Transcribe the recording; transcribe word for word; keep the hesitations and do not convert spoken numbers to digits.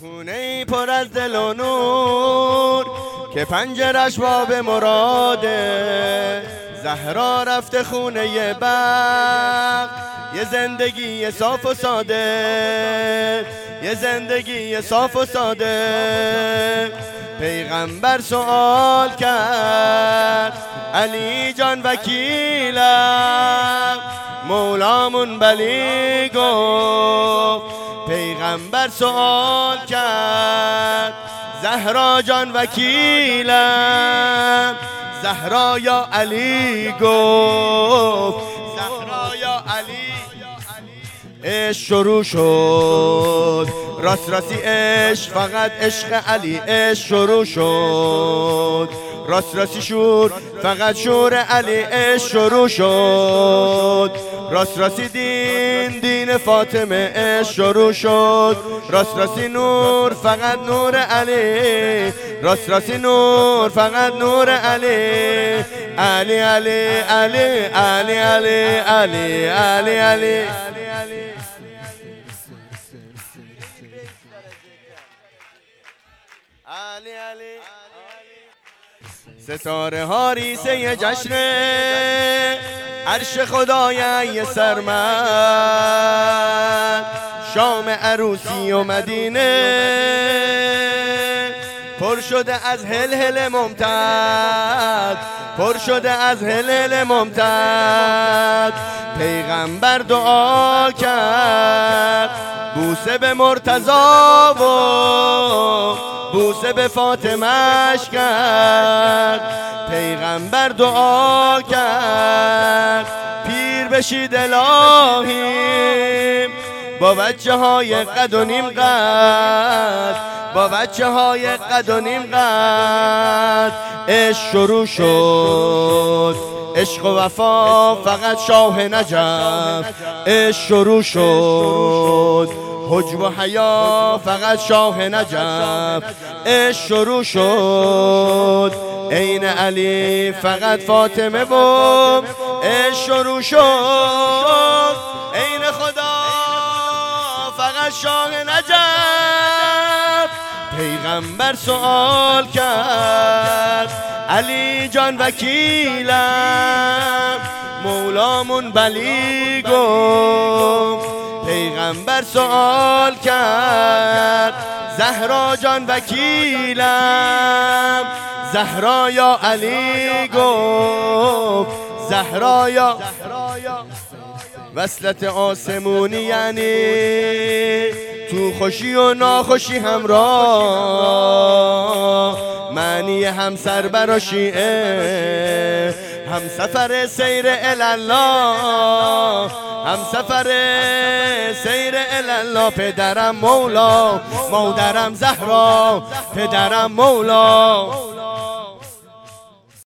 خونه پر از دل و نور که پنجرش باب مراده، زهرا رفته خونه بغ، یه زندگی صاف و ساده، یه زندگی صاف و ساده. پیغمبر سوال کرد علی جان وکیلم، مولامون بلی گفت. پیغمبر سوال کرد زهرا جان وکیلم، زهرا یا علی گفت. زهرا یا علی. عشق شروع شد، راست راستی عشق، فقط عشق علی. عشق شروع شد، راست راستی شور، فقط شور علی. عشق شروع شد، راست راستی دین، دین فاطمه. عشق شروع شد، راست راستی نور، فقط نور علی. راست راستی نور، فقط نور علی. علی علی علی علی علی علی علی علی. علی علی. ستاره ها ریسه جشن عرش خدای سرمد، شام عروسی و مدینه پر شده از هلهله ممتد، پر شده از هلهله ممتد. پیغمبر دعا کرد بوسه به مرتضی و بوسه به فاطمه‌اش کرد. پیغمبر دعا کرد پیر بشید الهی با بچه های قد و نیم قد، با بچه های قد و نیم قد. عشق شروع شد، عشق و وفا، فقط شاه نجف. عشق شروع شد، حجب و حیا، فقط شاه نجف. عشق شروع شد، عین علی، فقط فاطمه و عشق شروع شد، عین خدا، فقط شاه نجف. پیغمبر سوال کرد علی جان وکیلم، مولامون بلی گفت. پیغمبر سوال کرد زهرا جان وکیلم، زهرا یا علی گفت. زهرا یا وصلت آسمونی، یعنی تو خوشی و ناخوشی همراه، معنی همسر برا شیعه، هم سفر سیر الله، هم سفر سیر الله. پدرم مولا، مادرم زهرا، پدرم مولا.